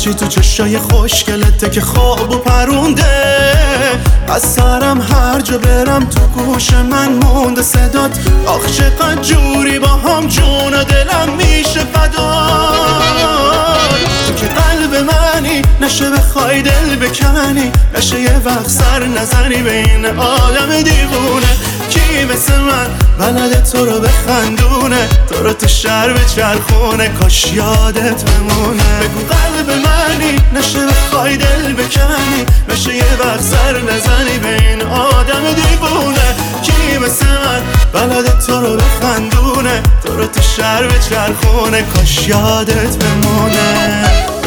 هرچی تو چشای خوشگلته که خوابو پرونده. از سرم هر جا برم تو گوش من مونده صدات. آخ چقدر جوری با هم جون و دلم میشه فدا. تو که قلب منی نشه بخوای دل بکنی، نشه یه وقت سر نزنی بین آدم دیوونه. کی مثل من بلده تو رو بخندونه، تو رو تو شهر بچرخونه، کاش یادت بمونه. بگو قلب منی نشه بخوای دل بکنی، نشه یه وقت سر نزنی بین آدم دیوونه. کی مثل من بلده تو رو بخندونه، تو رو تو شهر بچرخونه، کاش یادت بمونه.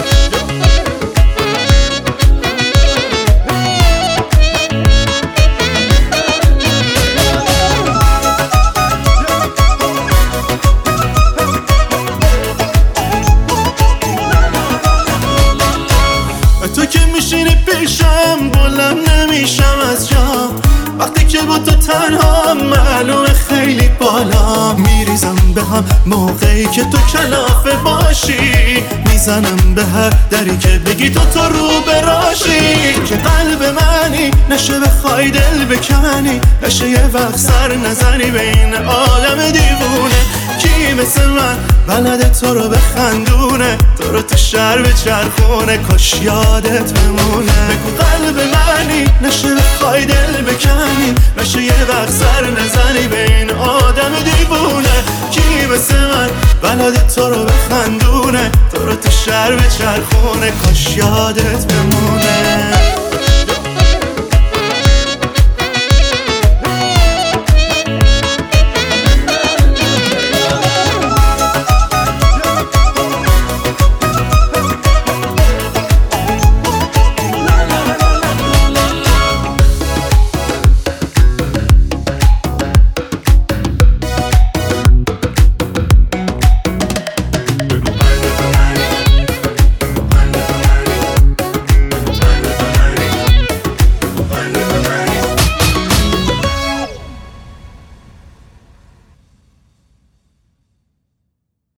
تو که میشینی پیشم بلند نمیشم از جام، وقتی که با تو تنها معلومه خیلی بالا. میریزم به هم موقعی که تو کلافه باشی، میزنم به هر دری که بگی تو رو براشی. که قلب منی نشه بخوای دل بکنی، نشه یه وقت سر نزنی بین آدم دیوونه. کی مثل من بلده تو رو بخندونه، تو رو تو شهر بچرخونه، کاش یادت بمونه. بگو قلب منی نشه بخوای دل بکنی، نشه یه وقت سر نزنی بین آدم دیوونه. کی مثل من بلده تو رو بخندونه، تو رو تو شهر بچرخونه، کاش یادت بمونه.